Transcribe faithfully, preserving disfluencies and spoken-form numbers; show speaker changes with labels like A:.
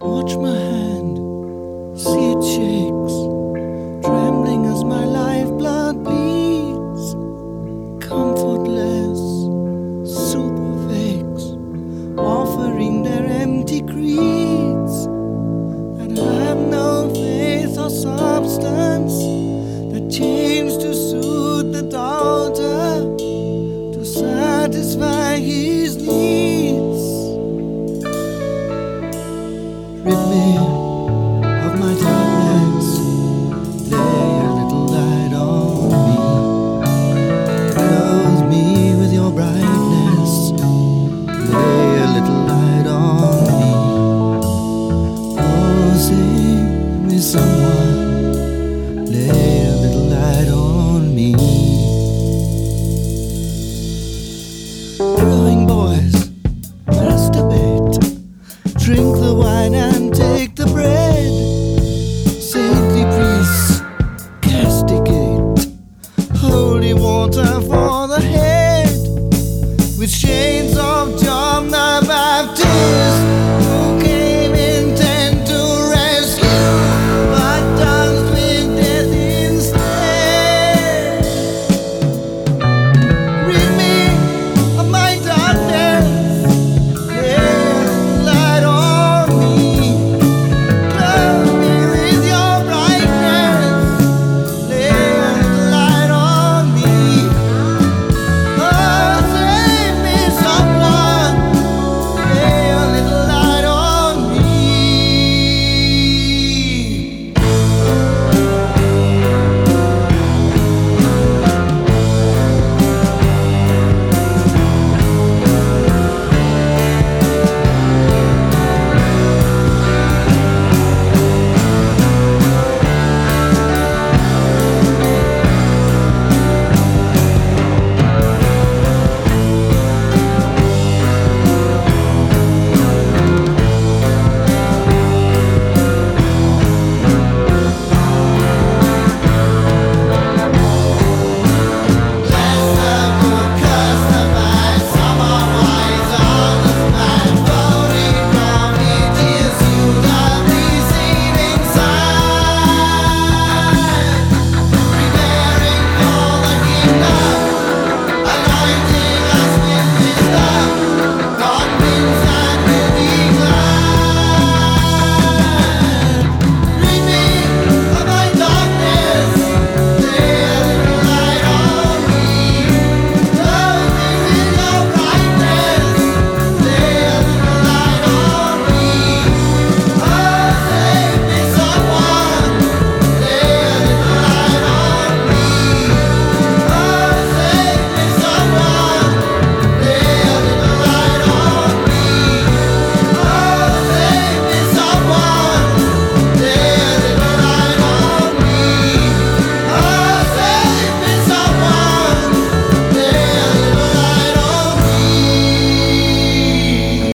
A: Watch my hand, see it shakes, trembling as my lifeblood bleeds. Comfortless, super fakes, offering their empty creeds, that have no faith or substance, that change to suit the doubter, to satisfy his needs. Rid me of my darkness, lay a little light on me. Clothe me with your brightness, lay a little light on me. Oh, sing me someone, lay a little light on me. Growing boys, masturbate, drink the wine and take the